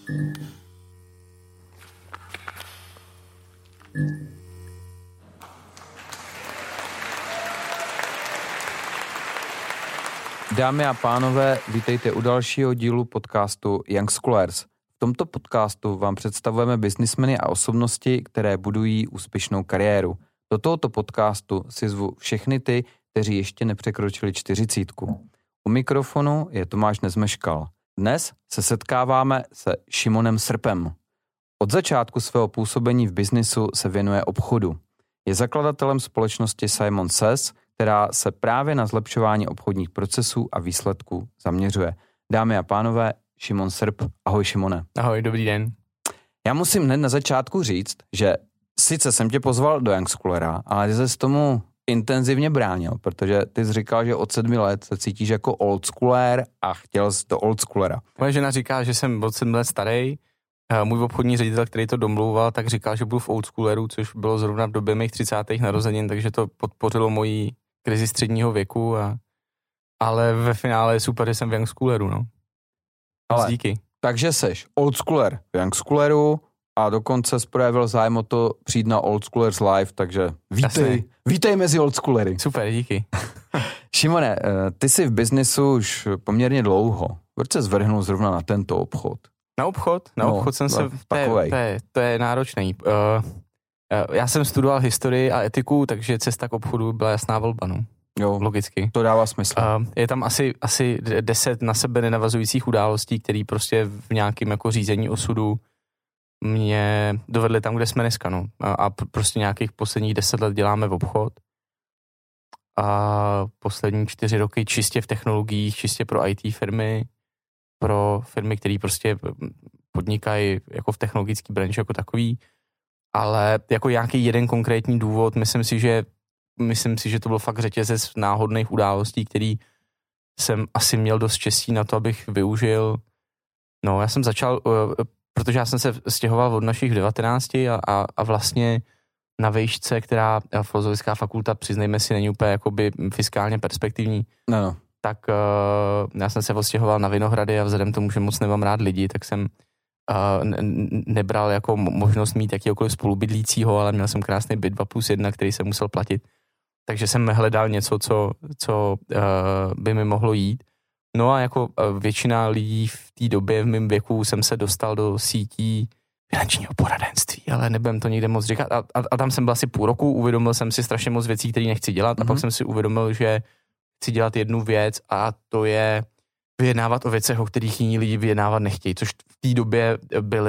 Dámy a pánové, vítejte u dalšího dílu podcastu Young Schoolers. V tomto podcastu vám představujeme biznismeny a osobnosti, které budují úspěšnou kariéru. Do tohoto podcastu si zvu všechny ty, kteří ještě nepřekročili 40. U mikrofonu je Tomáš Nezmeškal. Dnes se setkáváme se Šimonem Srpem. Od začátku svého působení v biznisu se věnuje obchodu. Je zakladatelem společnosti Simon Says, která se právě na zlepšování obchodních procesů a výsledků zaměřuje. Dámy a pánové, Šimon Srp. Ahoj, Šimone. Ahoj, dobrý den. Já musím hned na začátku říct, že sice jsem tě pozval do Young Schoolera, ale ty jsi tomu intenzivně bránil, protože ty jsi říkal, že od 7 let se cítíš jako old schooler a chtěl jsi do old schoolera. Moje žena říká, že jsem od 7 let starý. Můj obchodní ředitel, který to domlouval, tak říkal, že budu v old schooleru, což bylo zrovna v době mých 30. narozenin, takže to podpořilo moji krizi středního věku, ale ve finále je super, že jsem v Young Schooleru, no. Ale, díky. Takže seš old schooler v Young Schooleru a dokonce projevil zájem o to přijít na Old Schoolers Live, takže vítej mezi old schoolery. Super, díky. Šimone, ty jsi v biznisu už poměrně dlouho. Proč se zvrhnul zrovna na tento obchod? Na obchod jsem se... To je náročný. Já jsem studoval historii a etiku, takže cesta k obchodu byla jasná volba, no. Jo, logicky. To dává smysl. Je tam asi 10 na sebe nenavazujících událostí, které prostě v nějakém jako řízení osudu mě dovedly tam, kde jsme dneska, no. A prostě nějakých posledních 10 let děláme v obchod. A poslední 4 roky čistě v technologiích, čistě pro IT firmy, pro firmy, které prostě podnikají jako v technologické branži jako takový. Ale jako nějaký jeden konkrétní důvod, myslím si, že to byl fakt řetězec náhodných událostí, který jsem asi měl dost štěstí na to, abych využil. No, já jsem začal, protože já jsem se stěhoval od našich 19 a vlastně na vejšce, která Filozofická fakulta, přiznejme si, není úplně jakoby fiskálně perspektivní, no. Tak já jsem se odstěhoval na Vinohrady a vzhledem tomu, že moc nemám rád lidi, tak jsem nebral jako možnost mít jakýkoliv spolubydlícího, ale měl jsem krásný byt 2+1, který jsem musel platit. Takže jsem hledal něco, co by mi mohlo jít. No a jako většina lidí v té době, v mém věku, jsem se dostal do sítí finančního poradenství, ale nebudem to nikde moc říkat. A tam jsem byl asi půl roku, uvědomil jsem si strašně moc věcí, které nechci dělat, a pak jsem si uvědomil, že chci dělat jednu věc, a to je vyjednávat o věcech, o kterých jiní lidi vyjednávat nechtějí, což v té době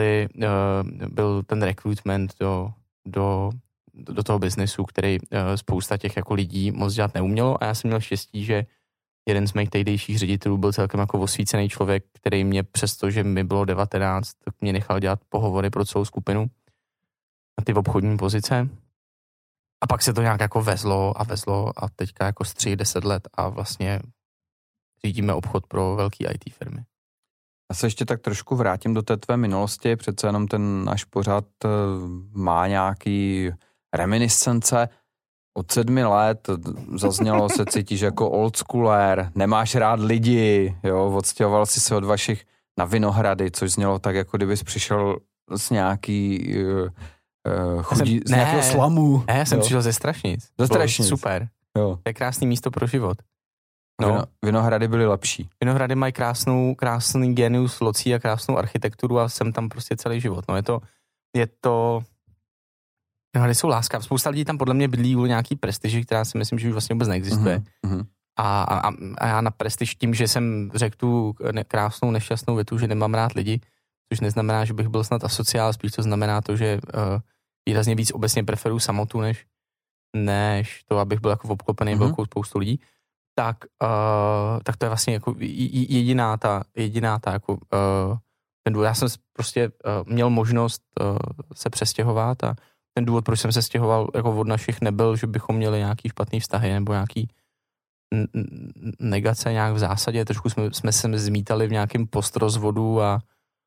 byl ten recruitment do toho biznesu, který spousta těch jako lidí moc dělat neumělo, a já jsem měl štěstí, že jeden z mých tehdejších ředitelů byl celkem jako osvícený člověk, který mě přesto, že mi bylo 19, tak mě nechal dělat pohovory pro celou skupinu na ty obchodní pozice. A pak se to nějak jako vezlo a teďka jako střih 10 let a vlastně řídíme obchod pro velký IT firmy. Já se ještě tak trošku vrátím do té tvé minulosti, přece jenom ten náš pořad má nějaký reminiscence. Od 7 let zaznělo, se cítíš jako old schooler, nemáš rád lidi, jo, odstěhoval si se od vašich na Vinohrady, což znělo tak, jako kdybys přišel z nějaký z nějakého slamu. Já jsem přišel ze Strašnic. Ze Strašnic. Super. Jo. To je krásný místo pro život. No. Vinohrady byly lepší. Vinohrady mají krásný genius locí a krásnou architekturu a jsem tam prostě celý život. No je to Vinohrady jsou láska. Spousta lidí tam podle mě bydlí kvůli nějaký prestiži, která si myslím, že už vlastně vůbec neexistuje. A já na prestiž tím, že jsem řekl tu krásnou nešťastnou větu, že nemám rád lidi, což neznamená, že bych byl snad asociál, spíš to znamená to, že výrazně víc obecně preferuji samotu, než to, abych byl jako obklopený velkou spoustu lidí. Tak to je vlastně jako jediná ta jako ten důvod. Já jsem prostě měl možnost se přestěhovat a ten důvod, proč jsem se stěhoval jako od našich, nebyl, že bychom měli nějaký špatný vztahy nebo nějaký negace nějak v zásadě. Trošku jsme se zmítali v nějakém postrozvodu a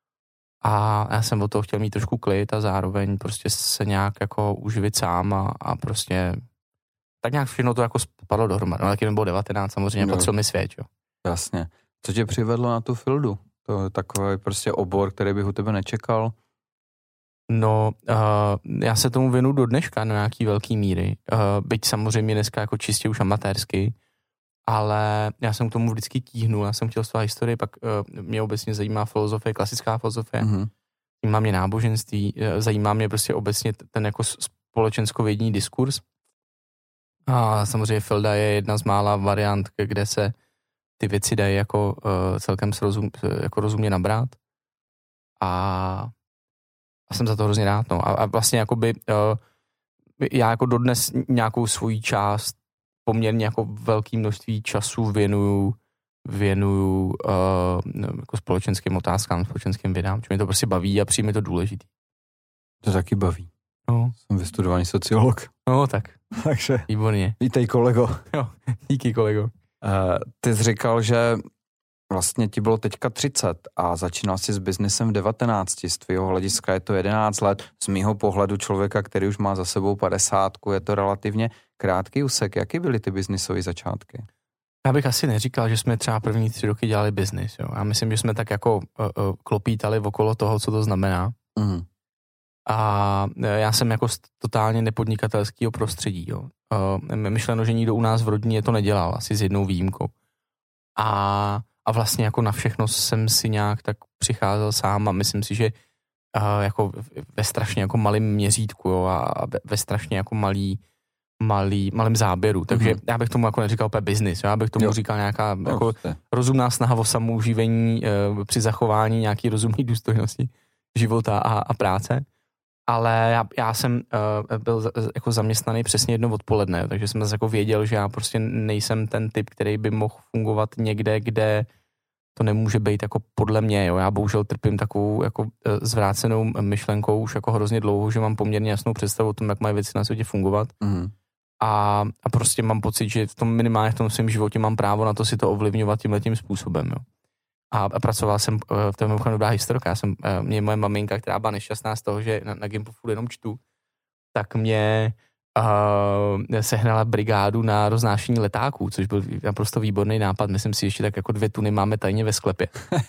já jsem od toho chtěl mít trošku klid a zároveň prostě se nějak jako uživit sám a prostě tak nějak všechno to jako spadlo dohromady. No, taky mi bylo 19, samozřejmě patřil mi svět, jo. Jasně. Co tě přivedlo na tu Fildu? To je takový prostě obor, který bych u tebe nečekal. No, já se tomu věnu do dneška na nějaký velký míry. Byť samozřejmě dneska jako čistě už amatérsky, ale já jsem k tomu vždycky tíhnul. Já jsem chtěl studovat historii, pak mě obecně zajímá filozofie, klasická filozofie. Zajímá mě náboženství, zajímá mě prostě obecně ten jako společenskovědní diskurs. A samozřejmě Filda je jedna z mála variant, kde se ty věci dají jako celkem jako rozumně nabrat. A jsem za to hrozně rád. No. A vlastně jakoby já jako dodnes nějakou svoji část poměrně jako velké množství času věnuju jako společenským otázkám, společenským vědám, čo mě to prostě baví a přijde mi to důležitý. To taky baví. No. Jsem vystudovaný sociolog. No tak. Takže. Výborně. Vítej, kolego. Jo, díky, kolego. Ty jsi říkal, že vlastně ti bylo teďka 30 a začínal jsi s biznesem v 19. Z tvýho hlediska je to 11 let. Z mýho pohledu člověka, který už má za sebou 50, je to relativně krátký úsek. Jaký byly ty biznisové začátky? Já bych asi neříkal, že jsme třeba první 3 roky dělali biznis. Jo. Já myslím, že jsme tak jako klopítali okolo toho, co to znamená. A já jsem jako z totálně nepodnikatelského prostředí. Jo. Myšleno, že nikdo u nás v rodině to nedělal, asi s jednou výjimkou. A vlastně jako na všechno jsem si nějak tak přicházel sám a myslím si, že jako ve strašně jako malém měřítku, jo, a ve strašně jako malým záběru. Takže já bych tomu jako neříkal úplně business, já bych tomu říkal nějaká jako rozumná snaha o samouživení při zachování nějaký rozumný důstojnosti života a práce. Ale já jsem byl jako zaměstnaný přesně jedno odpoledne, takže jsem zase jako věděl, že já prostě nejsem ten typ, který by mohl fungovat někde, kde to nemůže být jako podle mě. Jo. Já bohužel trpím takovou jako zvrácenou myšlenkou už jako hrozně dlouho, že mám poměrně jasnou představu o tom, jak mají věci na světě fungovat. A prostě mám pocit, že minimálně v tom svém životě mám právo na to si to ovlivňovat tímhletím způsobem. Jo. A pracoval jsem v tom mimochodem dobrá historka. Mě moje maminka, která byla nešťastná z toho, že na Gimpu furt jenom čtu, tak mě sehnala brigádu na roznášení letáků, což byl naprosto výborný nápad. Myslím si, ještě tak jako 2 tuny máme tajně ve sklepě.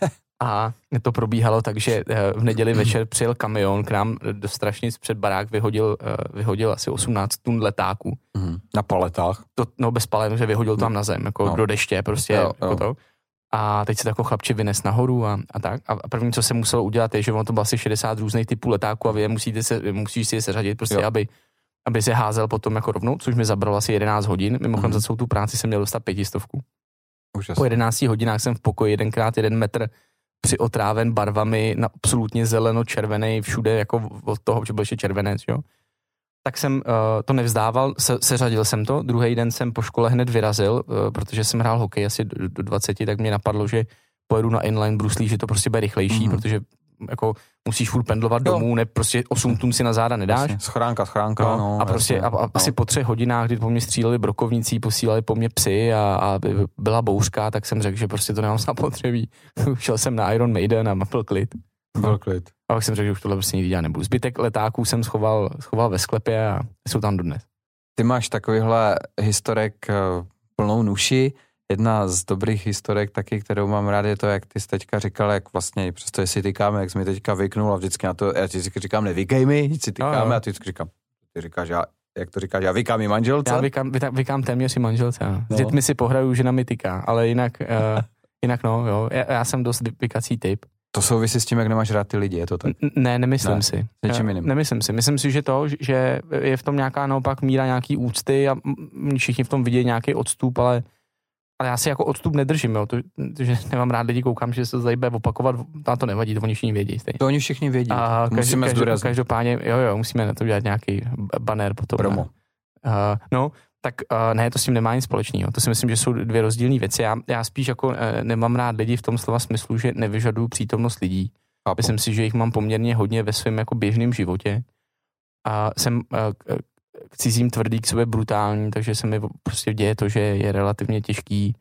A to probíhalo tak, že v neděli večer přijel kamion k nám do Strašnic před barák, vyhodil asi 18 tun letáků. Na paletách? Bez palet, že vyhodil tam na zem, jako do deště prostě. Jako to. A teď se jako chlapče vynes nahoru a tak. A první, co se muselo udělat, je, že ono to bylo asi 60 různých typů letáků a vy musíš si je seřadit, prostě, aby se házel potom jako rovnou, což mi zabralo asi 11 hodin. Mimochodem za celou tu práci jsem měl dostat 500. Po 11 hodinách jsem v pokoji 1x1 metr přiotráven barvami na absolutně zeleno-červený všude, jako od toho, že byl ještě červenec, jo. Tak jsem to nevzdával, seřadil jsem to. Druhý den jsem po škole hned vyrazil, protože jsem hrál hokej asi do 20, tak mě napadlo, že pojedu na inline bruslí, že to prostě bude rychlejší, protože jako musíš furt pendlovat domů, ne prostě 8 tun si na záda nedáš. Schránka. No, a prostě asi po 3 hodinách, kdy po mě stříleli brokovníci, posílali po mě psy a byla bouřka, tak jsem řekl, že prostě to nemám zapotřebí. Šel jsem na Iron Maiden a byl klid. A pak jsem řekl, že už tohle prostě nikdy dělat nebudu. Zbytek letáků jsem schoval ve sklepě a jsou tam dodnes. Ty máš takovýhle historek plnou nuši. Jedna z dobrých historek taky, kterou mám rád, je to, jak ty jsi teďka říkal, jak vlastně, přesto si tykáme, jak jsi mi teďka vyknul a vždycky na to, já ti vždycky říkám, nevykej mi, si tykáme a ty vždycky říkám, ty říkáš, jak to říkáš, já vykám i manželce? Já vykám téměř i manželce, no. S dětmi si pohraju, žena mi tyká, ale jinak no, jo, já jsem dost vykací typ. To souvisí s tím, jak nemáš rád ty lidi, je to tak? Ne, nemyslím si. Nemyslím si. Myslím si, že že je v tom nějaká naopak míra nějaký úcty a všichni v tom vidějí nějaký odstup, ale já si jako odstup nedržím, jo. To, že nemám rád lidi, koukám, že se to tady bude opakovat, a to nevadí, to oni všichni vědí. Stejně. To oni všichni vědí. A musíme zdůraznit. Každopádně, jo, musíme na to udělat nějaký banner potom. Promo. Ne, to s tím nemá nic společného. To si myslím, že jsou 2 rozdílné věci. Já spíš jako nemám rád lidi v tom slova smyslu, že nevyžaduju přítomnost lidí. Chápu. Myslím si, že jich mám poměrně hodně ve svém jako běžném životě. A jsem k cizím tvrdý, k sobě brutální, takže se mi prostě děje to, že je relativně těžký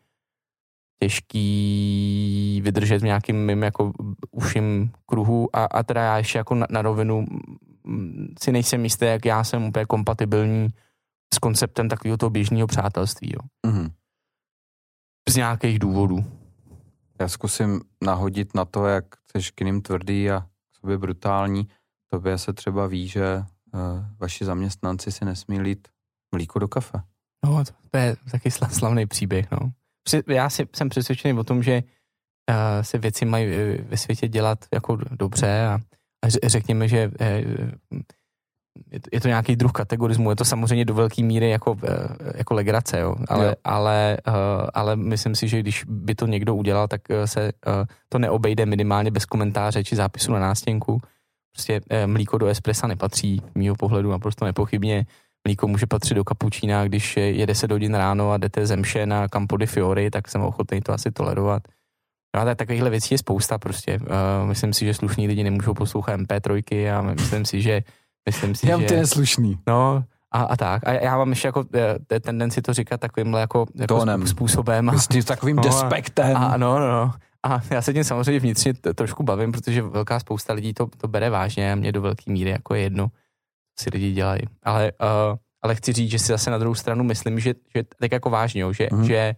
vydržet v nějakým mým jako uším kruhu a teda já ještě jako na rovinu si nejsem jistý, jak já jsem úplně kompatibilní s konceptem takového toho běžného přátelství, jo. Z nějakých důvodů. Já zkusím nahodit na to, jak jsi k jiným tvrdý a k sobě brutální. Tobě se třeba ví, že vaši zaměstnanci si nesmí lít mlíko do kafe. No, to je taky slavný příběh, no. Já jsem přesvědčený o tom, že se věci mají ve světě dělat jako dobře a řekněme, že je to nějaký druh kategorismu, je to samozřejmě do velké míry jako legrace, jo. Ale myslím si, že když by to někdo udělal, tak se to neobejde minimálně bez komentáře či zápisu na nástěnku. Prostě mlíko do espressa nepatří, mýho pohledu naprosto nepochybně. Mlíko může patřit do kapučína, když je 10 hodin ráno a jdete ze mše na Campo di Fiori, tak jsem ochotný to asi tolerovat. No a takovýchhle věcí je spousta prostě. Myslím si, že slušní lidi nemůžou poslouchat MP3 a myslím si, že to je slušný. No a tak. A já mám ještě jako tendenci to říkat takovýmhle jako způsobem. S takovým despektem. No. A já se tím samozřejmě vnitřně trošku bavím, protože velká spousta lidí to bere vážně a mě do velké míry jako je jedno, co si lidi dělají. Ale chci říct, že si zase na druhou stranu myslím, že tak jako vážně, že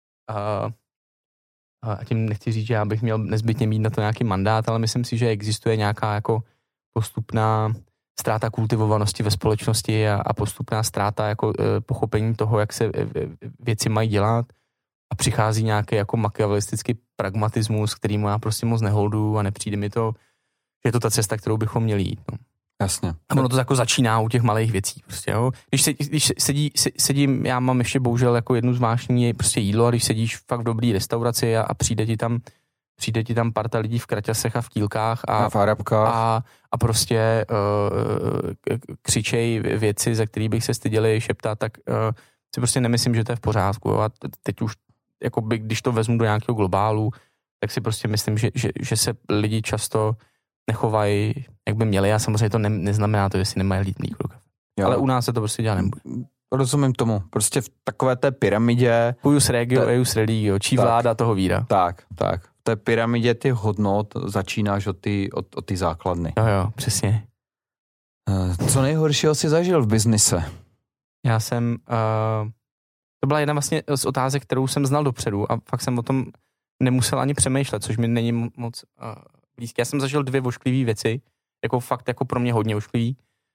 a tím nechci říct, že já bych měl nezbytně mít na to nějaký mandát, ale myslím si, že existuje nějaká jako postupná ztráta kultivovanosti ve společnosti a postupná ztráta jako pochopení toho, jak se věci mají dělat a přichází nějaký jako machiavelistický pragmatismus, který má prostě moc neholdu a nepřijde mi to, že je to ta cesta, kterou bychom měli jít. No. Jasně. A ono to jako začíná u těch malých věcí. Prostě, jo. Když sedím, já mám ještě bohužel jako jednu zvláštní prostě jídlo a když sedíš fakt v dobrý restauraci a přijde ti tam parta lidí v kraťasech a v kýlkách a prostě křičej věci, za který bych se styděli šeptat, tak si prostě nemyslím, že to je v pořádku. Jo. A teď už, jakoby, když to vezmu do nějakého globálu, tak si prostě myslím, že se lidi často nechovají, jak by měli, a samozřejmě to neznamená to, že si nemají lít mlíko do kafe. Ale u nás se to prostě dělat nebude. Rozumím tomu. Prostě v takové té pyramidě... Cuius regio, eius religio, čí vláda toho víra. Tak. V té pyramidě ty hodnot začínáš od ty základny. Jo, přesně. Co nejhoršího jsi zažil v biznise? Já jsem... to byla jedna vlastně z otázek, kterou jsem znal dopředu a fakt jsem o tom nemusel ani přemýšlet, což mi není moc blízké. Já jsem zažil 2 ošklivé věci, jako fakt jako pro mě hodně ošklivý.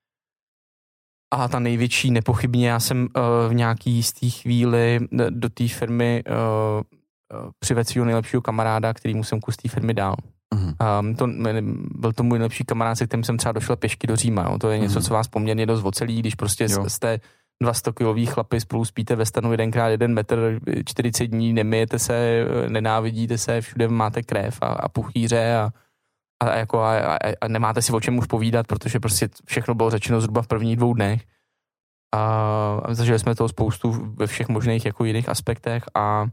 A ta největší nepochybně, já jsem v nějaký jistý chvíli do té firmy přivedl svýho nejlepšího kamaráda, kterýmu jsem kus té firmy dal. Byl to můj nejlepší kamarád, se kterým jsem třeba došel pěšky do Říma. Jo. To je něco, co vás poměrně dost ocelí, když prostě jste 200kiloví chlapi, spolu spíte ve stanu 1x1 metr, 40 dní, nemijete se, nenávidíte se, všude máte krev a puchýře a nemáte si o čem už povídat, protože prostě všechno bylo řečeno zhruba v prvních 2 dnech. A zažili jsme toho spoustu ve všech možných jako jiných aspektech a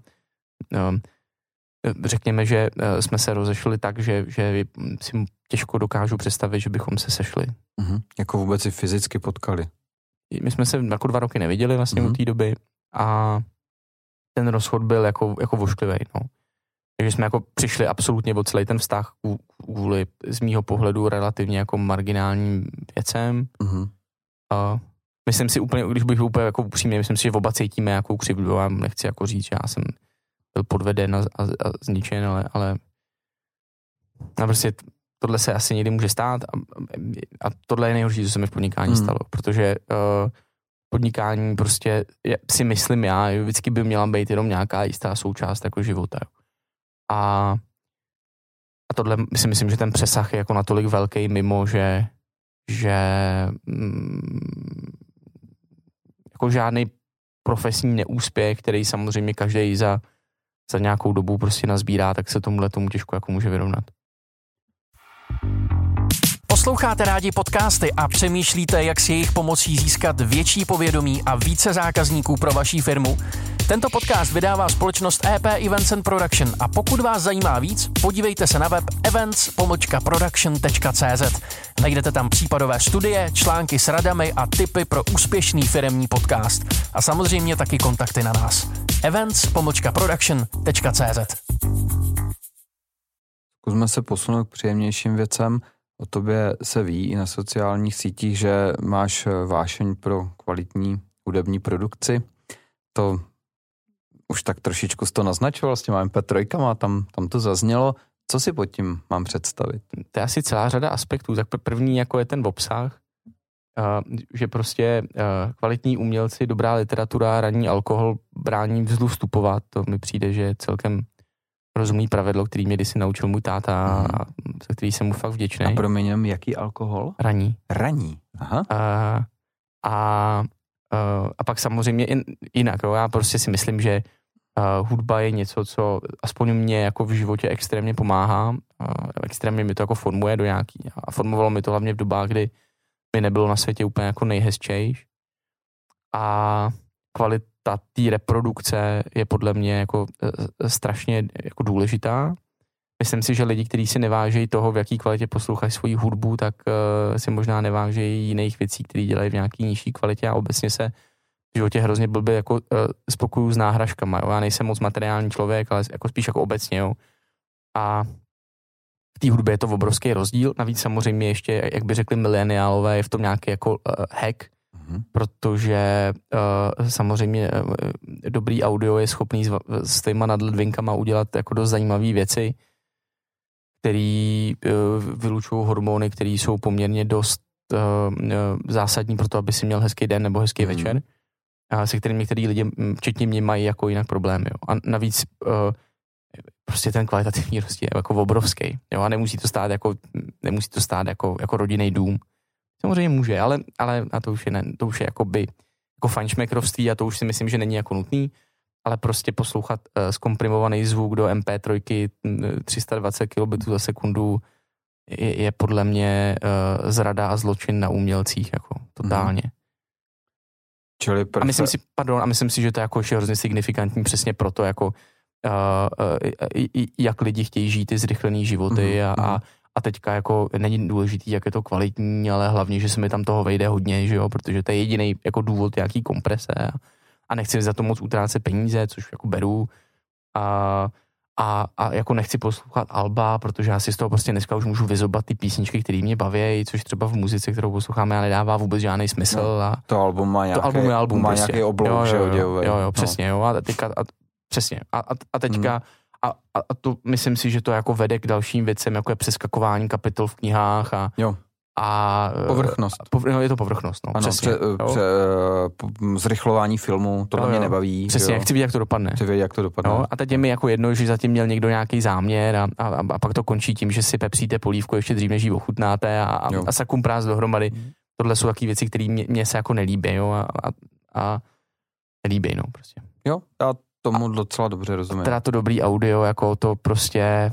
řekněme, že jsme se rozešli tak, že si těžko dokážu představit, že bychom se sešli. Jako vůbec si fyzicky potkali? My jsme se jako 2 roky neviděli vlastně od té doby a ten rozchod byl jako vošklivý, no. Takže jsme jako přišli absolutně o celý ten vztah kvůli z mýho pohledu relativně jako marginálním věcem. A myslím si úplně, když bych byl úplně jako upřímně, myslím si, že oba cítíme nějakou křivdu a nechci jako říct, že já jsem byl podveden a zničen, ale prostě tohle se asi někdy může stát a tohle je nejhorší, co se mi v podnikání stalo, protože podnikání prostě si myslím já, vždycky by měla být jenom nějaká jistá součást jako života. A tohle si myslím, že ten přesah je jako natolik velký mimo, že jako žádný profesní neúspěch, který samozřejmě každý za nějakou dobu prostě nazbírá, tak se tomu těžko jako může vyrovnat. Posloucháte rádi podcasty a přemýšlíte, jak si jejich pomocí získat větší povědomí a více zákazníků pro vaší firmu? Tento podcast vydává společnost EP Events and Production a pokud vás zajímá víc, podívejte se na web events-production.cz. Najdete tam případové studie, články s radami a tipy pro úspěšný firemní podcast. A samozřejmě taky kontakty na nás. events-production.cz. Zkusme se posunout k příjemnějším věcem. O tobě se ví i na sociálních sítích, že máš vášeň pro kvalitní hudební produkci. To Už tak trošičku to naznačoval s těma MP3, tam to zaznělo. Co si pod tím mám představit? To je asi celá řada aspektů. Tak první jako je ten obsah, že prostě kvalitní umělci, dobrá literatura, ranní alkohol brání vzlu vstupovat. To mi přijde, že je celkem rozumný pravidlo, který mě kdysi naučil můj táta a za který jsem mu fakt vděčný. A promiňme, jaký alkohol? Ranní. Aha. A pak samozřejmě jinak. Jo? Já prostě si myslím, že hudba je něco, co aspoň mě jako v životě extrémně pomáhá. Extrémně mi to jako formuje do nějaký. A formovalo mi to hlavně v dobách, kdy mi nebylo na světě úplně jako nejhezčejš. A kvalita té reprodukce je podle mě jako strašně jako důležitá. Myslím si, že lidi, kteří si nevážejí toho, v jaký kvalitě poslouchají svoji hudbu, tak si možná nevážejí jiných věcí, které dělají v nějaký nižší kvalitě a obecně se v životě hrozně blbě jako spokoju s náhražkama. Jo? Já nejsem moc materiální člověk, ale jako spíš jako obecně. Jo? A v té hudbě je to obrovský rozdíl. Navíc samozřejmě ještě, jak by řekli mileniálové, je v tom nějaký jako hack, protože samozřejmě dobrý audio je schopný s těma nadledvinkama udělat jako dost zajímavé věci, který vylučují hormony, které jsou poměrně dost zásadní pro to, aby si měl hezký den nebo hezký večer, se kterým některý lidi, včetně mě, mají jako jinak problémy. Jo. A navíc prostě ten kvalitativní rozdíl je jako obrovský. Jo. A nemusí to stát jako rodinný dům. Samozřejmě může, ale a to už je jako fajnšmekrovství a to už si myslím, že není jako nutný, ale prostě poslouchat zkomprimovaný zvuk do MP3 320 kilobitů za sekundu je podle mě zrada a zločin na umělcích, jako totálně. A myslím si, že to je jako hrozně signifikantní přesně proto, jako jak lidi chtějí žít ty zrychlený životy a teďka jako není důležitý, jak je to kvalitní, ale hlavně, že se mi tam toho vejde hodně, že jo, protože to je jediný jako důvod nějaký komprese a nechci za to moc utrácet peníze, což jako beru a jako nechci poslouchat alba, protože já si z toho prostě dneska už můžu vyzobat ty písničky, které mě baví, což třeba v muzice, kterou posloucháme, nedává vůbec žádný smysl. A to album má nějaký oblouk, že jo, přesně, jo, a teďka přesně. A teďka a to myslím si, že to jako vede k dalším věcem, jako je přeskakování kapitol v knihách a povrchnost. Je to povrchnost, no. Ano, přesně. Zrychlování filmu, to mě nebaví. Přesně, chci vidět, jak to dopadne. No, a teď je mi jako jedno, že zatím měl někdo nějaký záměr a pak to končí tím, že si pepříte polívku ještě dřív, než ji ochutnáte a sakum prás dohromady. Tohle jsou takové věci, které mě se jako nelíbí, jo, a nelíbí, no, prostě. Jo, já tomu docela dobře rozumím. Teda to dobrý audio, jako to prostě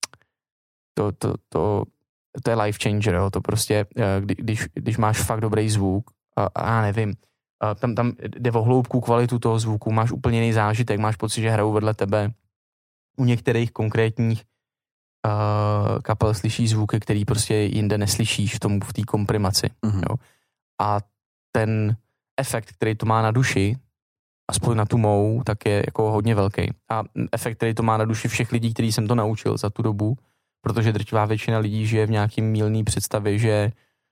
to je life changer, jo, to prostě, když máš fakt dobrý zvuk a já nevím, tam jde o hloubku, kvalitu toho zvuku, máš úplně jiný zážitek, máš pocit, že hrajou vedle tebe. U některých konkrétních kapel slyšíš zvuky, který prostě jinde neslyšíš v té komprimaci. Jo. A ten efekt, který to má na duši, aspoň na tu mou, tak je jako hodně velký. A efekt, který to má na duši všech lidí, který jsem to naučil za tu dobu, protože drtivá většina lidí žije v nějakým mylný představě, že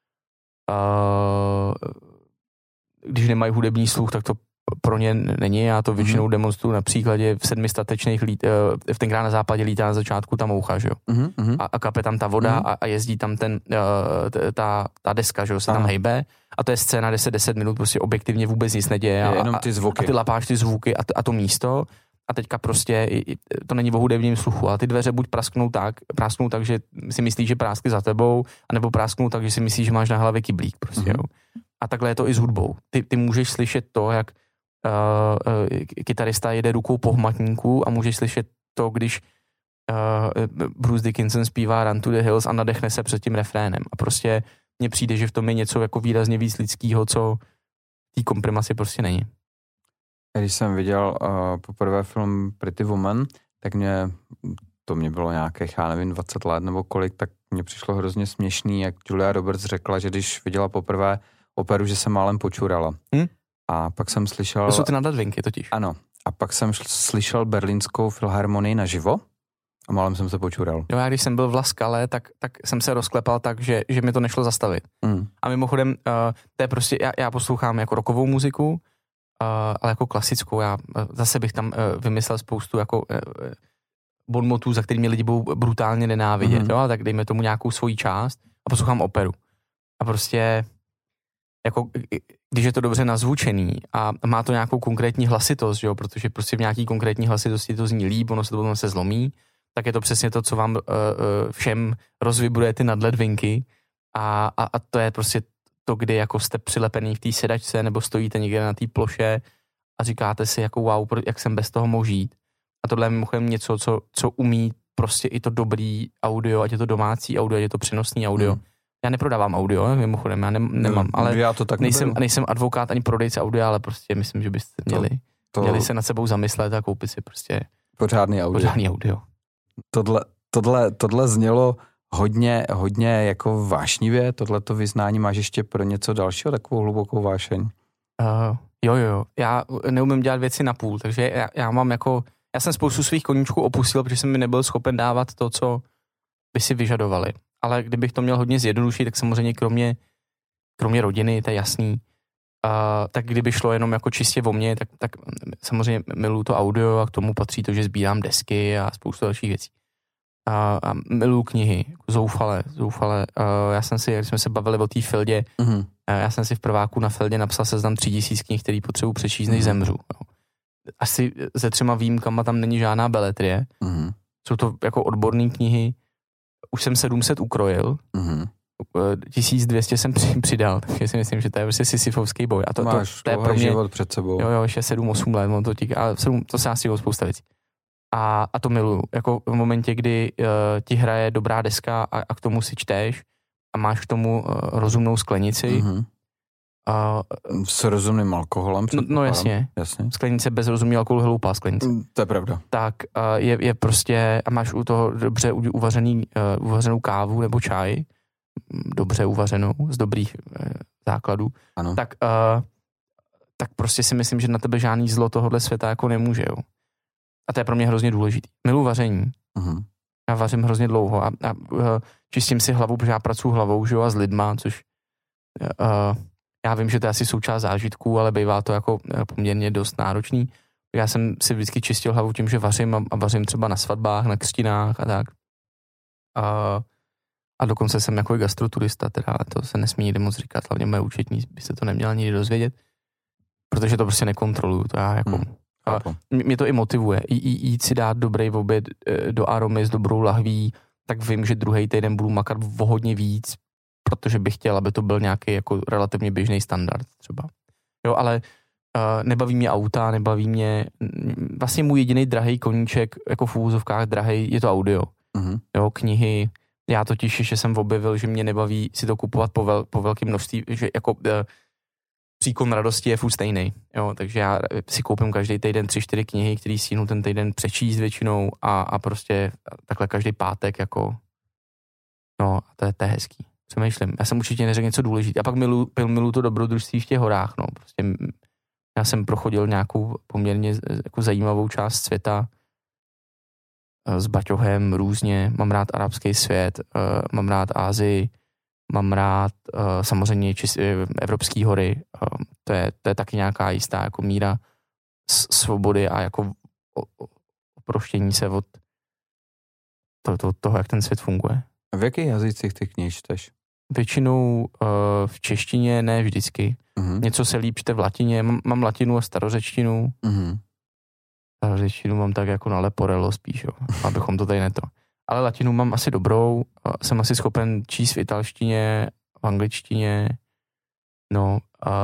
když nemají hudební sluch, tak to pro ně není. Já to většinou demonstruji na příkladě v 7 statečných tenkrát na západě lítá na začátku ta moucha, že jo. A kape tam ta voda a jezdí tam ta deska, že jo, se tam hejbe. A to je scéna, kde se 10 minut prostě objektivně vůbec nic neděje. Jenom ty zvuky. A ty lapáš ty zvuky a to místo. A teďka prostě to není o hudebním sluchu, ale ty dveře buď prasknou tak, že si myslíš, že práskly za tebou, anebo prasknou tak, že si myslíš, že máš na hlavě kyblík prostě, jo. A takhle je to i s hudbou. Ty můžeš slyšet to, jak kytarista jede rukou po hmatníku a můžeš slyšet to, když Bruce Dickinson zpívá Run to the Hills a nadechne se před tím refrénem. A prostě mně přijde, že v tom je něco jako výrazně víc lidského, co v té komprimaci prostě není. Když jsem viděl poprvé film Pretty Woman, tak mě bylo nějakých, já nevím, 20 let nebo kolik, tak mně přišlo hrozně směšný, jak Julia Roberts řekla, že když viděla poprvé operu, že se málem počurala. A pak jsem slyšel... To jsou ty nadledvinky totiž. Ano. A pak jsem slyšel berlínskou filharmonii naživo a málem jsem se počural. Jo, já když jsem byl v La Scale, tak jsem se rozklepal tak, že mi to nešlo zastavit. A mimochodem, to je prostě, já poslouchám jako rockovou muziku, ale jako klasickou. Já zase bych tam vymyslel spoustu jako bonmotů, za kterými lidi budou brutálně nenávidět, jo? Tak dejme tomu nějakou svoji část a poslouchám operu. A prostě jako, když je to dobře nazvučený a má to nějakou konkrétní hlasitost, jo? Protože prostě v nějaký konkrétní hlasitosti to zní líp, ono se to potom se zlomí, tak je to přesně to, co vám všem rozvibruje ty nadledvinky a to je prostě to, kdy jako jste přilepený v té sedačce nebo stojíte někde na té ploše a říkáte si jako wow, jak jsem bez toho mohl žít. A tohle je mimochodem něco, co umí prostě i to dobrý audio, ať je to domácí audio, ať je to přenosný audio. Já neprodávám audio, mimochodem, já nemám, ale já to tak nejsem advokát ani prodejce audia, ale prostě myslím, že byste měli se nad sebou zamyslet a koupit si prostě pořádný audio. Tohle znělo hodně jako vášnivě, tohleto vyznání. Máš ještě pro něco dalšího, takovou hlubokou vášeň? Jo. Já neumím dělat věci na půl, takže já jsem spoustu svých koníčků opustil, protože jsem mi nebyl schopen dávat to, co by si vyžadovali. Ale kdybych to měl hodně zjednodušit, tak samozřejmě kromě rodiny, to je jasný, tak kdyby šlo jenom jako čistě o mě, tak samozřejmě miluju to audio a k tomu patří to, že sbírám desky a spoustu dalších věcí. A miluju knihy, zoufale. Já jsem si, jak jsme se bavili o té Fildě, já jsem si v prváku na Fildě napsal seznam 3000 knih, který potřebuji přečíst, než zemřu. Asi se 3 výjimkama tam není žádná beletrie. Jsou to jako odborné knihy. Už jsem 700 ukrojil. 1200 jsem přidal, takže si myslím, že to je prostě sisyfovský boj. A to je pro mě život před sebou. Jo, ještě 7-8 let, ale to se asi spousta věcí. A to miluju. Jako v momentě, kdy ti hraje dobrá deska a k tomu si čteš a máš k tomu rozumnou sklenici. S rozumným alkoholem. No jasně. Sklenice bez rozumného alkoholu, hloupá sklenice. To je pravda. Tak je prostě, a máš u toho dobře uvařenou kávu nebo čaj, dobře uvařenou, z dobrých základů, ano. Tak prostě si myslím, že na tebe žádný zlo tohohle světa jako nemůže, jo. A to je pro mě hrozně důležitý. Miluji vaření. Já vařím hrozně dlouho a čistím si hlavu, protože já pracuji hlavou, že jo, a s lidma, což já vím, že to je asi součást zážitků, ale bývá to jako poměrně dost náročný. Já jsem si vždycky čistil hlavu tím, že vařím a vařím třeba na svatbách, na křtinách a tak. A dokonce jsem jako i gastroturista, teda, ale to se nesmí nikdy moc říkat, hlavně moje účetní by se to neměla nikdy dozvědět, protože to prostě nekontroluju, to já jako... Mě to i motivuje, jít si dát dobrý oběd do aromy s dobrou lahví, tak vím, že druhý týden budu makat o hodně víc, protože bych chtěl, aby to byl nějaký jako relativně běžný standard třeba. Jo, ale nebaví mě auta, nebaví mě, vlastně můj jediný drahý koníček, jako v úvozovkách drahý, je to audio. Jo, knihy, já totiž, že jsem objevil, že mě nebaví si to kupovat po velkém množství, že jako příkon radosti je furt stejný. Jo, takže já si koupím každý týden 3-4 knihy, který stihnu ten týden přečíst většinou a prostě takhle každý pátek jako, no a to je hezký. Přemýšlím. Já jsem určitě neřekl něco důležitý. A pak miluju to dobrodružství v těch horách, no. Prostě já jsem prochodil nějakou poměrně jako zajímavou část světa s baťohem různě. Mám rád arabský svět, mám rád Asii, mám rád samozřejmě evropský hory. To je taky nějaká jistá jako míra svobody a jako oproštění se od toho, jak ten svět funguje. V jakých jazycích ty knihy čteš? Většinou v češtině, ne vždycky. Něco se líp čte v latině. Mám latinu a starořečtinu. Starořečtinu mám tak jako na leporello spíš, jo, abychom to tady neto. Ale latinu mám asi dobrou. Jsem asi schopen číst v italštině, v angličtině. No,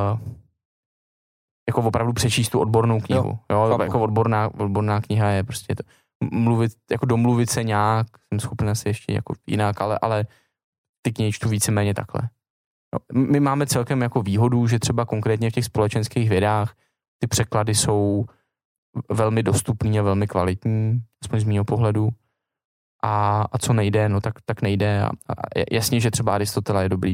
jako opravdu přečíst tu odbornou knihu. Jo, jako odborná kniha je prostě to. Domluvit se nějak, jsem schopen asi ještě jako jinak, ale ty knihy čtu víceméně takhle. No, my máme celkem jako výhodu, že třeba konkrétně v těch společenských vědách ty překlady jsou velmi dostupný a velmi kvalitní, aspoň z mýho pohledu. A co nejde, no tak nejde. A jasně, že třeba Aristotela je dobrý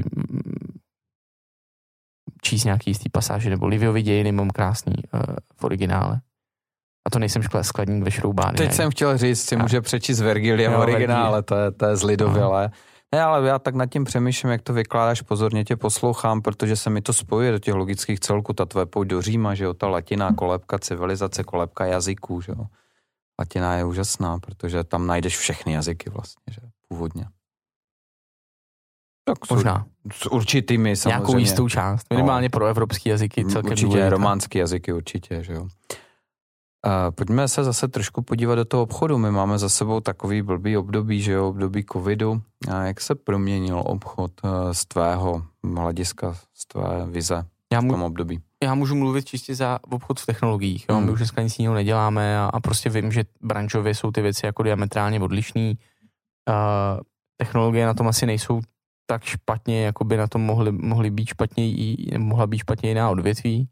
číst nějaký jistý pasáže, nebo Liviovy dějiny mám krásný v originále. A to nejsem skladník ve šroubány. Teď jsem chtěl říct, si může přečíst Vergilia v originále, to je zlidovělé. Ne, ale já tak nad tím přemýšlím, jak to vykládáš, pozorně tě poslouchám, protože se mi to spojuje do těch logických celků, ta tvoje pouť do Říma, že jo, ta latina, kolébka civilizace, kolébka jazyků, že jo. Latina je úžasná, protože tam najdeš všechny jazyky vlastně, že původně. Tak možná. S určitými samozřejmě. Nějakou jistou část, minimálně pro evropský jazyky celkem určitě, důležitá. románský jazyky určitě, že jo. Pojďme se zase trošku podívat do toho obchodu. My máme za sebou takový blbý období, že jo, období covidu. Jak se proměnil obchod z tvého hlediska, z tvé vize v tom období? Já můžu mluvit čistě za obchod v technologiích. Jo? My už dneska nic jiného neděláme a prostě vím, že branžově jsou ty věci jako diametrálně odlišný. Technologie na tom asi nejsou tak špatně, jako by na tom mohla být špatně jiná odvětví.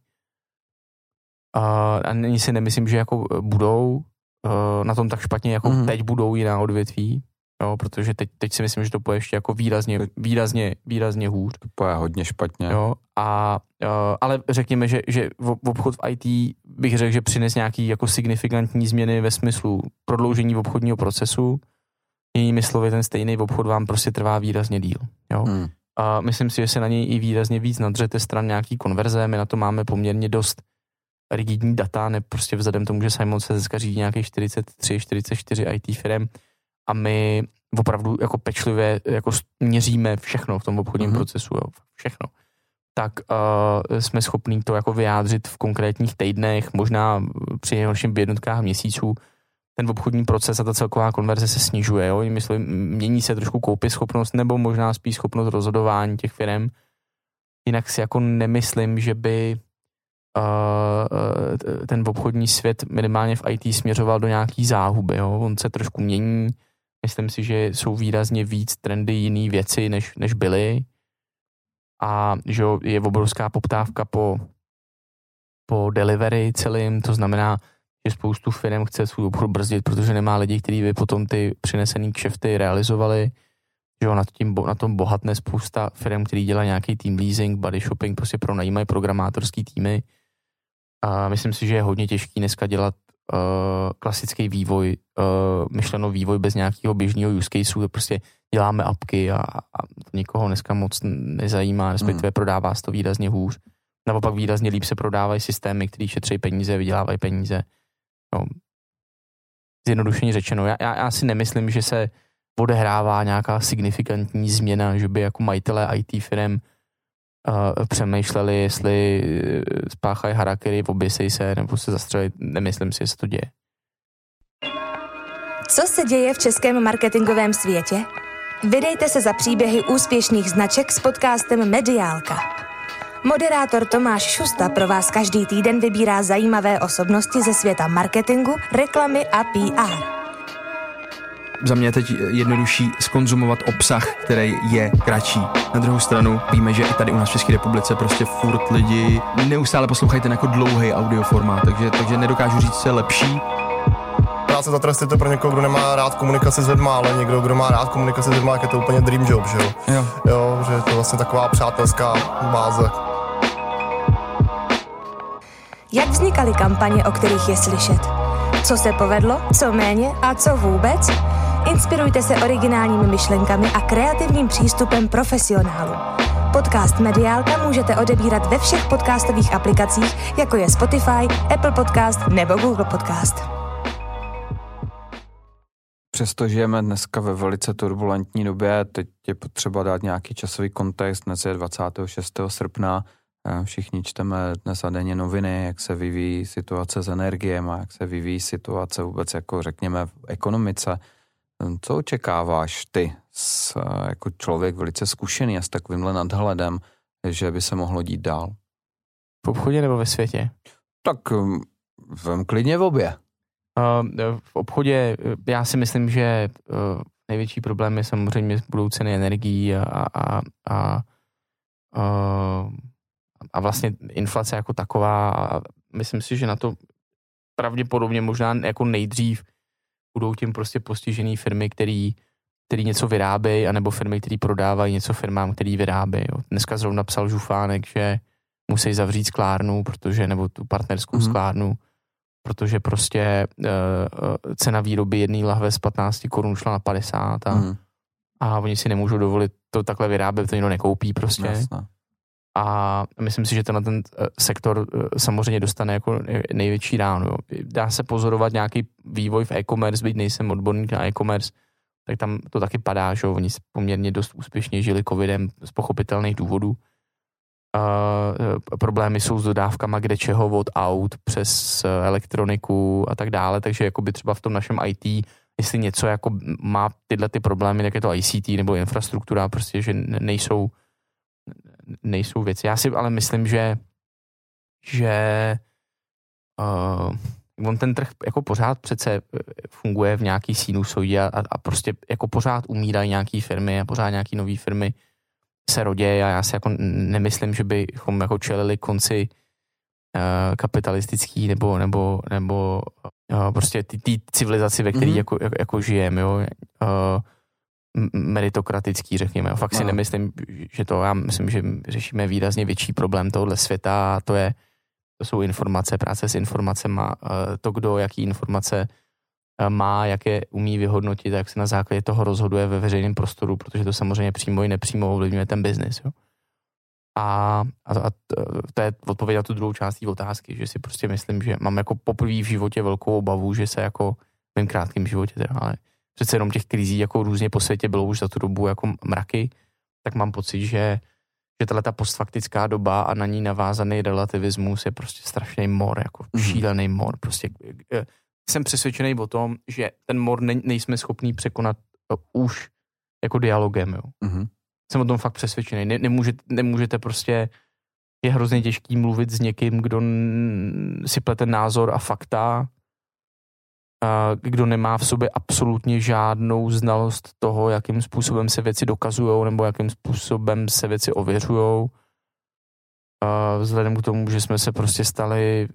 A ani si nemyslím, že jako budou na tom tak špatně, jako teď budou jiná odvětví, jo, protože teď si myslím, že to půjde ještě jako výrazně hůř. To půjde hodně špatně. Jo, ale řekněme, že v obchod v IT bych řekl, že přines nějaký jako signifikantní změny ve smyslu prodloužení obchodního procesu. Jinými slovy, ten stejný obchod vám prostě trvá výrazně díl. Jo. A myslím si, že se na něj i výrazně víc nadřete stran nějaký konverze. My na to máme poměrně dost rigidní data, ne prostě vzhledem tomu, že Simon se dneska řídí nějakých 43-44 IT firm a my opravdu jako pečlivě jako měříme všechno v tom obchodním procesu, jo, všechno. Tak jsme schopní to jako vyjádřit v konkrétních týdnech, možná při nejhorším v jednotkách měsíců. Ten obchodní proces a ta celková konverze se snižuje, jo, myslím, mění se trošku koupěschopnost nebo možná spíš schopnost rozhodování těch firm. Jinak si jako nemyslím, že by ten obchodní svět minimálně v IT směřoval do nějaký záhuby. Jo? On se trošku mění. Myslím si, že jsou výrazně víc trendy jiný věci, než byly. A že je obrovská poptávka po delivery celým. To znamená, že spoustu firm chce svůj obchod brzdit, protože nemá lidi, kteří by potom ty přinesený kšefty realizovali. Že na tom bohatne spousta firm, který dělá nějaký team leasing, body shopping, prostě pronajímají programátorský týmy. A myslím si, že je hodně těžký dneska dělat klasický vývoj, myšleno vývoj bez nějakého běžného use caseu, prostě děláme apky a to nikoho dneska moc nezajímá, respektive prodává se to výrazně hůř. Naopak výrazně líp se prodávají systémy, které šetří peníze, vydělávají peníze. No, zjednodušeně řečeno, já si nemyslím, že se odehrává nějaká signifikantní změna, že by jako majitelé IT firm přemýšleli, jestli spáchají harakiri, oběsej se nebo se zastřelit. Nemyslím si, že se to děje. Co se děje v českém marketingovém světě? Vydejte se za příběhy úspěšných značek s podcastem Mediálka. Moderátor Tomáš Šusta pro vás každý týden vybírá zajímavé osobnosti ze světa marketingu, reklamy a PR. Za mě je teď jednodušší zkonzumovat obsah, který je kratší. Na druhou stranu víme, že i tady u nás v České republice prostě furt lidi neustále poslouchají ten jako dlouhý audioformát, takže nedokážu říct, co je lepší. Práce za trest je to pro někoho, kdo nemá rád komunikaci s lidma, ale někdo, kdo má rád komunikaci s lidma, tak je to úplně dream job, že jo? Jo, že je to vlastně taková přátelská báze. Jak vznikaly kampaně, o kterých je slyšet? Co se povedlo, co méně a co vůbec? Inspirujte se originálními myšlenkami a kreativním přístupem profesionálů. Podcast Mediálka můžete odebírat ve všech podcastových aplikacích, jako je Spotify, Apple Podcast nebo Google Podcast. Přesto žijeme dneska ve velice turbulentní době, teď je potřeba dát nějaký časový kontext, dnes je 26. srpna, všichni čteme dnes a denně noviny, jak se vyvíjí situace s energiemi, jak se vyvíjí situace vůbec jako řekněme v ekonomice. Co očekáváš ty jako člověk velice zkušený a s takovýmhle nadhledem, že by se mohlo dít dál? V obchodě nebo ve světě? Tak vem klidně v obě. V obchodě já si myslím, že největší problém je samozřejmě budou ceny energií a vlastně inflace jako taková a myslím si, že na to pravděpodobně možná jako nejdřív budou tím prostě postižený firmy, který něco vyrábějí, anebo firmy, který prodávají něco firmám, který vyrábějí. Dneska zrovna psal Žufánek, že musí zavřít sklárnu, nebo tu partnerskou sklárnu, protože prostě cena výroby jedné lahve z 15 korun šla na 50 a oni si nemůžou dovolit to takhle vyrábět, to někdo nekoupí prostě. Jasne. A myslím si, že ten sektor samozřejmě dostane jako největší ránu. Jo. Dá se pozorovat nějaký vývoj v e-commerce, byť nejsem odborník na e-commerce, tak tam to taky padá, že oni poměrně dost úspěšně žili covidem z pochopitelných důvodů. Problémy jsou s dodávkama kde čeho od aut přes elektroniku a tak dále, takže jakoby třeba v tom našem IT, jestli něco jako má tyhle ty problémy, tak je to ICT nebo infrastruktura, prostě, že nejsou věci. Já si ale myslím, že on ten trh jako pořád přece funguje v nějaký sinusoidě a prostě jako pořád umírají nějaký firmy a pořád nějaký nový firmy se rodí a já si jako nemyslím, že bychom jako čelili konci kapitalistický nebo prostě ty civilizaci, ve které jako žijeme, jo, meritokratický, řekněme. Fakt si nemyslím, že já myslím, že řešíme výrazně větší problém tohohle světa a to jsou informace, práce s informacema, to, kdo jaký informace má, jak je umí vyhodnotit, jak se na základě toho rozhoduje ve veřejném prostoru, protože to samozřejmě přímo i nepřímo ovlivňuje ten biznis. Jo. A to je odpověď na tu druhou část té otázky, že si prostě myslím, že mám jako poprvé v životě velkou obavu, že se jako v mém krátkém životě, teda, ale přece jenom těch krizí jako různě po světě bylo už za tu dobu jako mraky, tak mám pocit, že tato postfaktická doba a na ní navázaný relativismus je prostě strašný mor, jako šílený mor. Prostě jsem přesvědčený o tom, že ten mor nejsme schopní překonat už jako dialogem, jo. Jsem o tom fakt přesvědčený. Nemůžete prostě, je hrozně těžký mluvit s někým, kdo si plete názor a fakta, kdo nemá v sobě absolutně žádnou znalost toho, jakým způsobem se věci dokazujou nebo jakým způsobem se věci ověřujou. Vzhledem k tomu, že jsme se prostě stali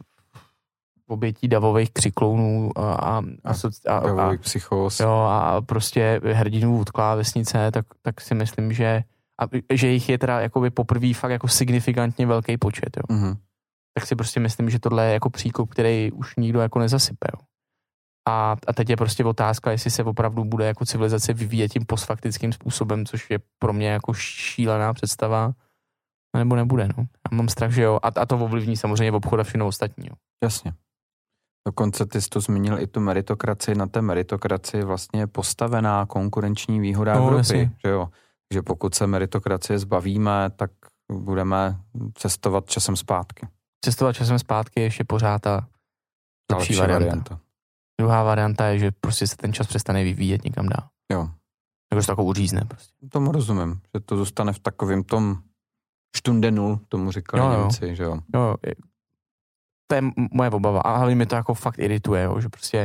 obětí davových křiklounů a davových psychóz. Jo, a prostě hrdinů utklá vesnice, tak si myslím, že jich je teda jakoby poprvé fakt jako signifikantně velký počet. Jo. Tak si prostě myslím, že tohle je jako příkop, který už nikdo jako nezasype. Jo. A teď je prostě otázka, jestli se opravdu bude jako civilizace vyvíjet tím postfaktickým způsobem, což je pro mě jako šílená představa, nebo nebude. No. Já mám strach, že jo. A to ovlivní samozřejmě v obchod a všechno ostatní. Jo. Jasně. Dokonce ty jsi to zmínil i tu meritokracii. Na té meritokracii vlastně je postavená konkurenční výhoda Evropy. Že jo? Že pokud se meritokracie zbavíme, tak budeme cestovat časem zpátky. Cestovat časem zpátky je ještě pořád ta lepší varianta. Druhá varianta je, že prostě se ten čas přestane vyvíjet někam dál. Jo. Jako se to jako uřízne prostě. Tomu rozumím, že to zůstane v takovém tom Stunde Null, tomu říkali Němci, že jo. Jo, to je moje obava. A hlavně mi to jako fakt irituje, jo, že prostě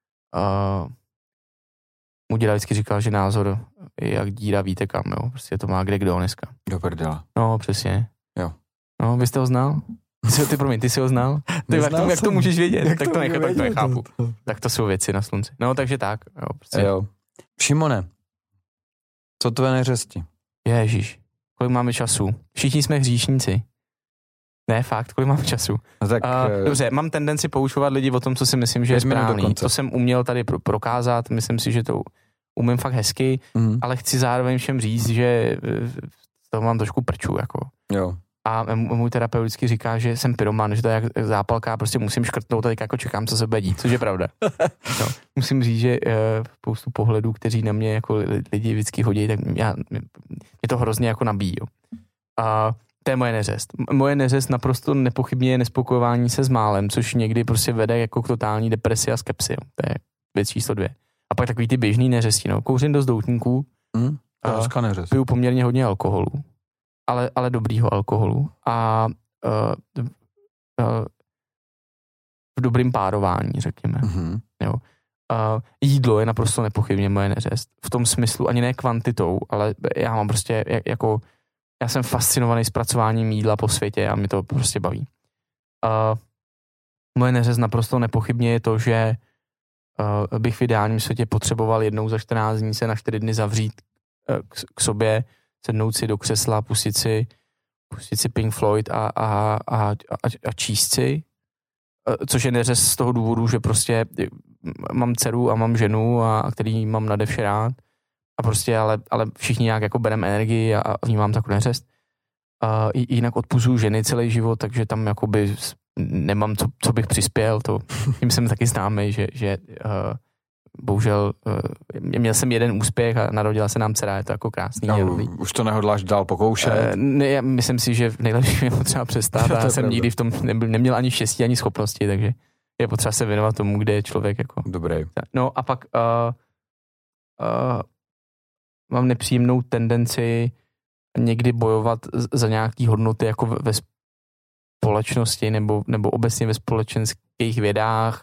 můj děda vždycky říkal, že názor je jak díra víte kam, jo. Prostě to má kde kdo dneska. Do prdela. No, přesně. Jo. No, vy jste ho znal? Ty jsi ho znal? Jak to můžeš vědět? Tak to nechápu. Tak to jsou věci na slunci. No, takže tak. Jo, prostě. Jo. Šimone, co tvé neřesti? Ježíš, kolik máme času? Všichni jsme hříšníci. Ne, fakt, kolik máme času? No tak, dobře, mám tendenci poučovat lidi o tom, co si myslím, že je správný. To jsem uměl tady prokázat, myslím si, že to umím fakt hezky, ale chci zároveň všem říct, že to mám trošku prču, jako. Jo. A můj terapeut vždycky říká, že jsem pyroman, že to je jak zápalka, prostě musím škrtnout a teď jako čekám, co se bude dít, což je pravda. No, musím říct, že spoustu pohledů, kteří na mě jako lidi vždycky hodí, tak mě to hrozně jako nabíjí. Jo. A to je moje neřest. Moje neřest naprosto nepochybně je nespokojování se s málem, což někdy prostě vede jako k totální depresi a skepsi. Jo. To je věc číslo 2. A pak takový ty běžný neřesti. No. Kouřím dost doutníků, piju poměrně hodně alkoholu, ale dobrýho alkoholu a v dobrým párování, řekněme. Jo. Jídlo je naprosto nepochybně moje neřest. V tom smyslu ani ne kvantitou, ale já mám prostě já jsem fascinovaný zpracováním jídla po světě a mi to prostě baví. Moje neřest naprosto nepochybně je to, že bych v ideálním světě potřeboval jednou za 14 dní se na 4 dny zavřít k sobě, sednout si do křesla, pustit si Pink Floyd a číst si, což je neřest z toho důvodu, že prostě mám dceru a mám ženu, a který mám nade vše rád A prostě, ale všichni nějak jako bereme energii a vnímám takový neřest. Jinak odpuzuju ženy celý život, takže tam jakoby nemám, co bych přispěl, to tím jsem taky známý, že bohužel měl jsem jeden úspěch a narodila se nám dcera, je to jako krásný. Už to nehodláš dál pokoušet? Ne, myslím si, že nejlepší je potřeba přestát a já jsem nikdy v tom neměl ani štěstí, ani schopnosti, takže je potřeba se věnovat tomu, kde je člověk jako... Dobrý. No a pak mám nepříjemnou tendenci někdy bojovat za nějaký hodnoty jako ve společnosti nebo obecně ve společenských vědách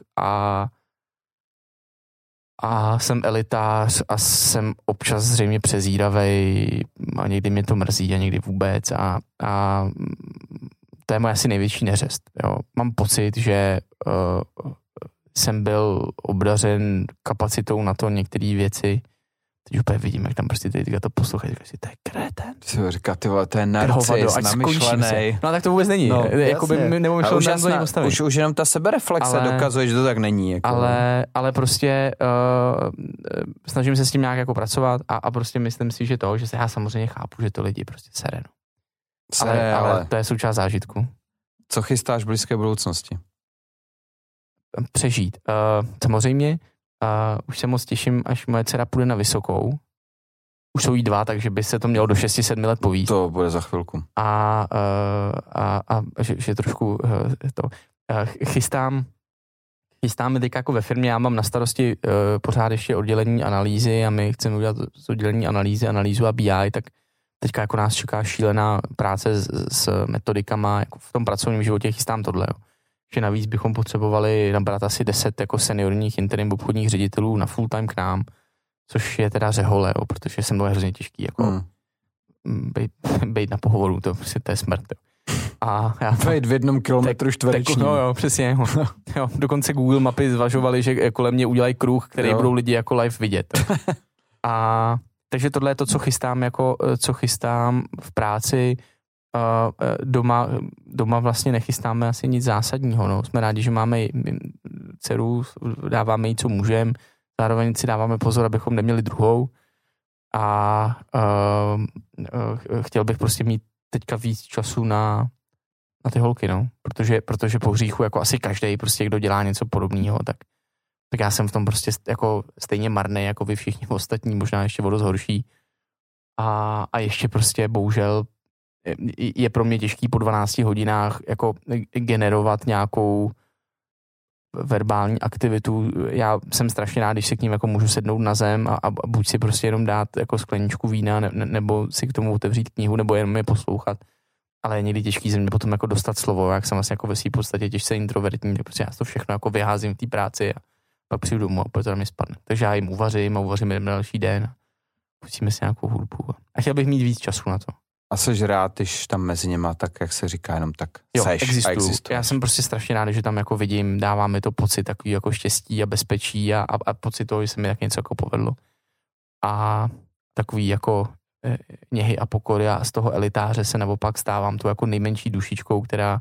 a jsem elitář a jsem občas zřejmě přezíravej a někdy mě to mrzí a někdy vůbec a to je moje asi největší neřest. Jo. Mám pocit, že jsem byl obdařen kapacitou na to některé věci. Teď úplně vidím, jak tam prostě teďka to poslouchají, říkají, to je kréten. Si říká, ty vole, to je narcis, namyšlenej. No tak to vůbec není. No, už jenom ta sebereflexe dokazuje, že to tak není. Jako. Ale prostě snažím se s tím nějak jako pracovat a prostě myslím si, že že já samozřejmě chápu, že to lidi prostě sere. Ale to je součást zážitku. Co chystáš v blízké budoucnosti? Přežít. Samozřejmě už se moc těším, až moje dcera půjde na vysokou. Už jsou jí 2, takže by se to mělo do 6-7 let povíst. To bude za chvilku. A že trošku to chystáme teď jako ve firmě, já mám na starosti pořád ještě oddělení analýzy a my chceme udělat z oddělení analýzu a BI, tak teďka jako nás čeká šílená práce s metodikama, jako v tom pracovním životě chystám tohle, jo. Že navíc bychom potřebovali nabrat asi 10 jako seniorních interim obchodních ředitelů na full time k nám, což je teda řehole, jo, protože jsem byl hrozně těžký, jako bejt na pohovoru, to je smrt. Jo. A já bejt v 1 kilometru čtverečním. No jo, přesně. Jo. Dokonce Google mapy zvažovali, že kolem mě udělají kruh, který budou lidi jako live vidět. A takže tohle je to, co chystám v práci. Doma vlastně nechystáme asi nic zásadního. No. Jsme rádi, že máme dceru, dáváme jí, co můžeme, zároveň si dáváme pozor, abychom neměli druhou a chtěl bych prostě mít teďka víc času na ty holky, no. Protože po hříchu, jako asi každej, prostě kdo dělá něco podobného, tak já jsem v tom prostě jako stejně marný, jako vy všichni ostatní, možná ještě o dost horší. A ještě prostě bohužel je pro mě těžký po 12 hodinách jako generovat nějakou verbální aktivitu. Já jsem strašně rád, když se k ním jako můžu sednout na zem a buď si prostě jenom dát jako skleničku vína, nebo si k tomu otevřít knihu, nebo jenom je poslouchat. Ale je někdy těžký ze mě potom jako dostat slovo, jak jsem vlastně jako ve svým podstatě těžce introvertní, tak prostě já to všechno jako vyházím v té práci a pak přijdu domů a opět to na mě spadne. Takže já jim uvařím jeden další den a pustíme si nějakou hudbu. A chtěl bych mít víc času na to. A jsi rád, když tam mezi něma, tak jak se říká, jenom tak seš a existuješ. Já jsem prostě strašně rád, že tam jako vidím, dává mi to pocit takový jako štěstí a bezpečí a pocit toho, že se mi tak něco jako povedlo. A takový jako něhy a pokory a z toho elitáře se naopak stávám tu jako nejmenší dušičkou, která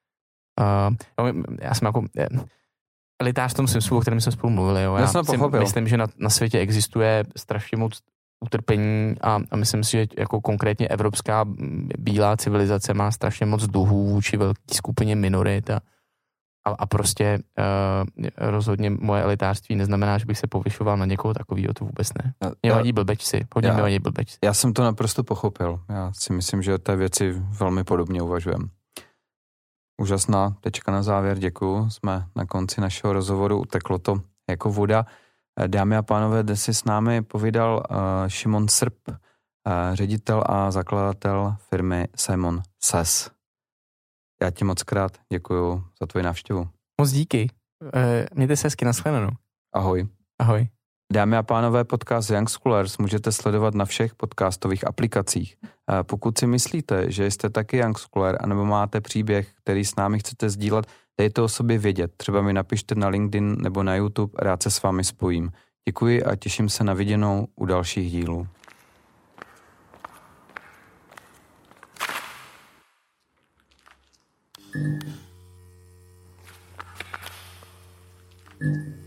já jsem jako elitář v tom smyslu, o kterém jsme spolu mluvili. Jo. Já si myslím, že na světě existuje strašně moc utrpení a myslím si, že jako konkrétně evropská bílá civilizace má strašně moc dluhů vůči velké skupině minorit a prostě rozhodně moje elitářství neznamená, že bych se povyšoval na někoho takového, to vůbec ne. Mě vadí blbečci, hodně mě vadí blbečci. Já jsem to naprosto pochopil. Já si myslím, že o té věci velmi podobně uvažujeme. Úžasná tečka na závěr, děkuju. Jsme na konci našeho rozhovoru, uteklo to jako voda. Dámy a pánové, dnes si s námi povídal Šimon Srb, ředitel a zakladatel firmy Simon Says. Já ti moc krát děkuju za tvoji návštěvu. Moc díky. Mějte se hezky, nashledanou. Ahoj. Ahoj. Dámy a pánové, podcast Young Schoolers můžete sledovat na všech podcastových aplikacích. Pokud si myslíte, že jste taky Young Schooler, anebo máte příběh, který s námi chcete sdílet, dejte o sobě vědět. Třeba mi napište na LinkedIn nebo na YouTube, rád se s vámi spojím. Děkuji a těším se na viděnou u dalších dílů. Mm-hmm.